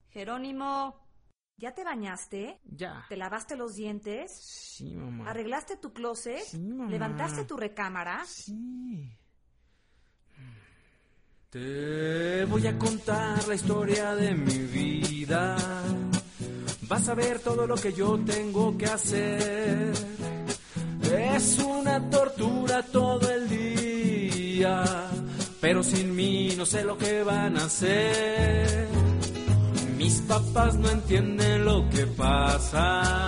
Jerónimo, ¿ya te bañaste? Ya. ¿Te lavaste los dientes? Sí, mamá. ¿Arreglaste tu closet? Sí, mamá. ¿Levantaste tu recámara? Sí. Te voy a contar la historia de mi vida. Vas a ver todo lo que yo tengo que hacer. Es una tortura todo el día, pero sin mí no sé lo que van a hacer. Mis papás no entienden lo que pasa.